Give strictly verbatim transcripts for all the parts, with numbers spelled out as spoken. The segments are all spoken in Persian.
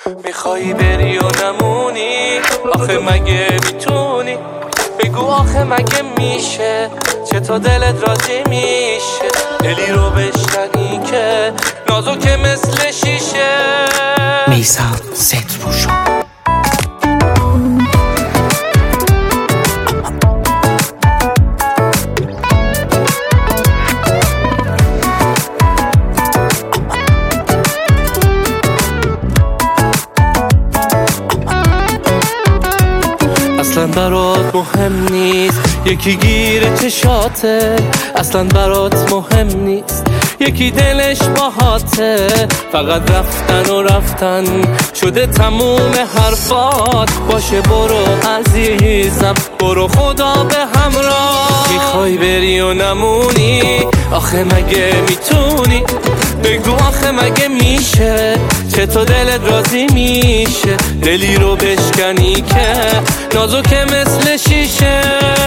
میخوایی بری و نمونی؟ آخه مگه میتونی؟ بگو آخه مگه میشه؟ چطور دلت راضی میشه؟ دلی رو بشکنی که نازک مثل شیشه. میثم ستروشو. اصلا برات مهم نیست یکی گیر چشاته، اصلا برات مهم نیست یکی دلش باهاته. فقط رفتن و رفتن شده تموم حرفات. باشه برو عزیزم، برو خدا به همراه. میخوای بری و نمونی؟ آخه مگه میتونی؟ بگو آخه مگه میشه؟ چطور دلت راضی میشه؟ دلی رو بشکنی که نازک مثل شیشه.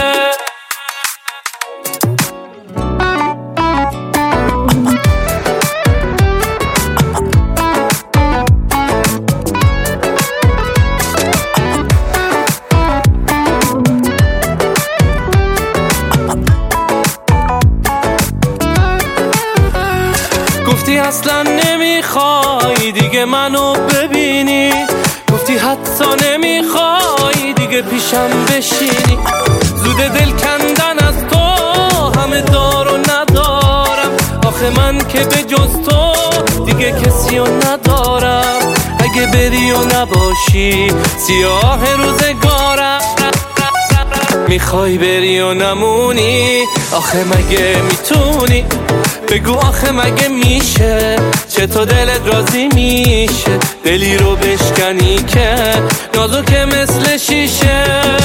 گفتی اصلا نمیخوای دیگه منو ببینی، گفتی حتی نمیخوای دیگه پیشم بشینی. زود دل کندن از تو همه دار و ندارم. آخه من که به جز تو دیگه کسی رو ندارم. اگه بری و نباشی سیاه روزگارم. میخوای بری و نمونی؟ آخه مگه میتونی؟ بگو آخه مگه میشه؟ چطور دلت راضی میشه؟ دلی رو بشکنی که نازک مثل شیشه.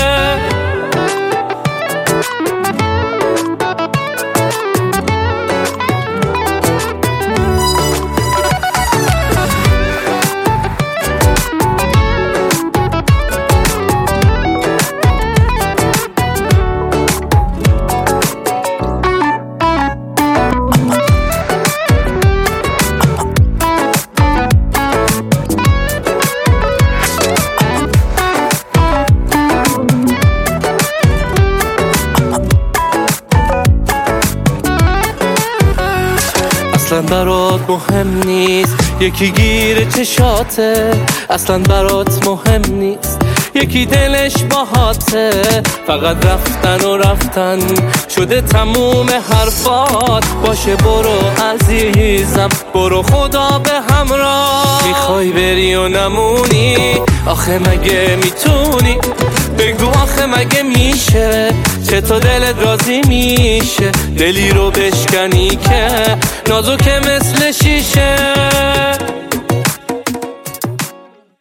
اصلا برات مهم نیست یکی گیر چشاته، اصلا برات مهم نیست یکی دلش باهاته. فقط رفتن و رفتن شده تموم حرفات. باشه برو عزیزم، برو خدا به همراه. میخوای بری و نمونی؟ آخه مگه میتونی؟ بگو آخه مگه میشه؟ چطور دلت راضی میشه؟ دلی رو بشکنی که نازک مثل شیشه.